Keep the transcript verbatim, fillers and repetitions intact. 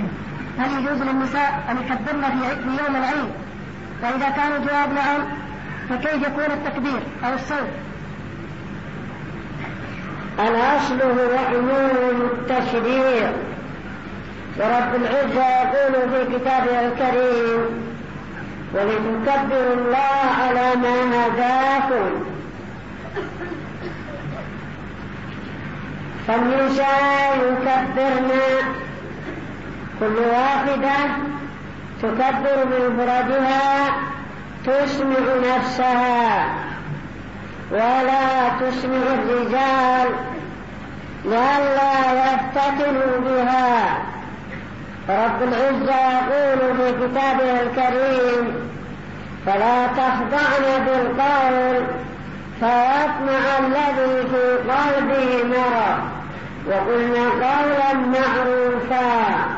هل يجوز للنساء أن يكبرن في يوم العيد؟ وإذا كان الجواب نعم فكيف يكون التكبير أو الصوت؟ الأصل هو عموم التشريع، ورب العزة يقول في كتابه الكريم: ولتكبروا الله على ما هداكم. فالنساء يكبرن، كل واحدة تكبر بمفردها تسمع نفسها ولا تسمع الرجال لئلا يفتتنوا بها. رب العزة يقول في كتابه الكريم: فلا تخضعن بالقول فيطمع الذي في قلبه مرض وقلنا قولا معروفا.